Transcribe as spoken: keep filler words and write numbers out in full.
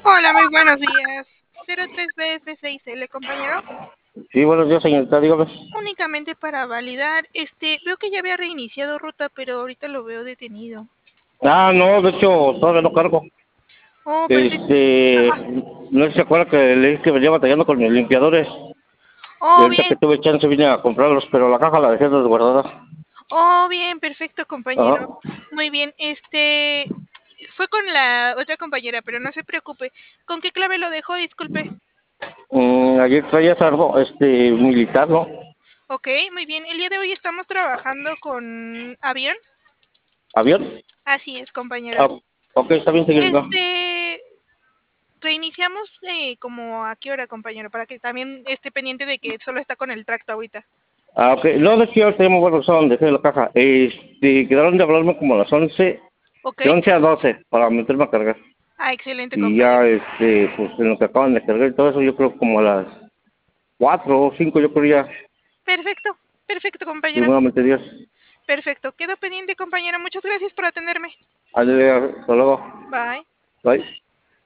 Hola, muy buenos días. cero tres B F seis L, compañero. Sí, buenos días, señorita, dígame. Únicamente para validar, este, veo que ya había reiniciado ruta, pero ahorita lo veo detenido. Ah, no, de hecho, todavía no cargo. Oh, perfecto. Este, Ajá. no sé si se acuerda que le dije que venía batallando con mis limpiadores. Y Oh, ahorita bien. que tuve chance vine a comprarlos, pero la caja la dejé desguardada. Oh, bien, perfecto, compañero. Ajá. Muy bien. Este, fue con la otra compañera, pero no se preocupe. ¿Con qué clave lo dejó? Disculpe. Mm, ayer traía algo, este, militar, ¿no? Ok, muy bien. El día de hoy estamos trabajando con avión. ¿Avión? Así es, compañero. Ah, ok, está bien, señorita. Este, reiniciamos eh, como a qué hora, compañero, para que también esté pendiente de que solo está con el tracto ahorita. Ah, ok, no, de hecho, ahorita ya me voy a regresar donde dejé la caja. Este, quedaron de hablarme como a las once, ¿Ok? de once a doce, para meterme a cargar. Ah, excelente, Y compañero. ya, este, pues en lo que acaban de cargar y todo eso, yo creo como a las cuatro o cinco, yo creo ya, Perfecto, perfecto, compañero. primeramente Dios. Perfecto. Quedo pendiente, compañero. Muchas gracias por atenderme. Hasta luego. Bye. Bye.